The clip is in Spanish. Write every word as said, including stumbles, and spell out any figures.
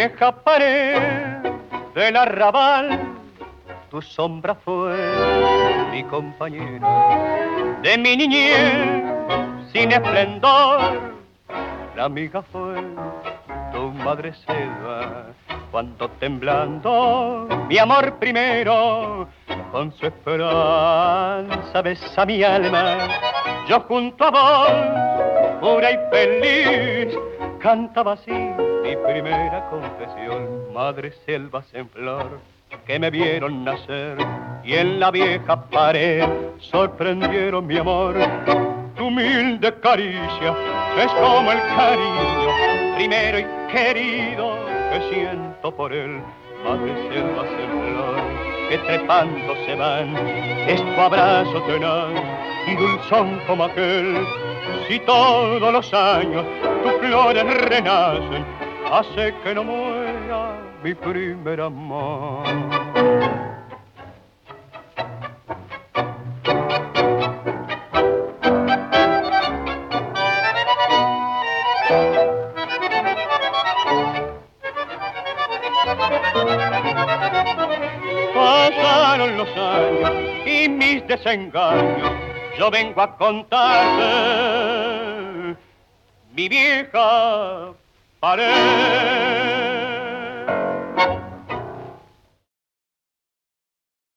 vieja pared del arrabal, tu sombra fue mi compañera de mi niñez sin esplendor. La amiga fue tu madre selva cuando temblando mi amor primero con su esperanza besa mi alma. Yo junto a vos, pura y feliz, cantaba así mi primera confesión. Madres selvas en flor que me vieron nacer y en la vieja pared sorprendieron mi amor. Tu humilde caricia es como el cariño primero y querido que siento por él. Madres selvas en flor que trepando se van, es tu abrazo tenaz y dulzón como aquel. Si todos los años tus flores renacen, hace que no muera mi primer amor. Pasaron los años y mis desengaños, yo vengo a contarte mi vieja pared.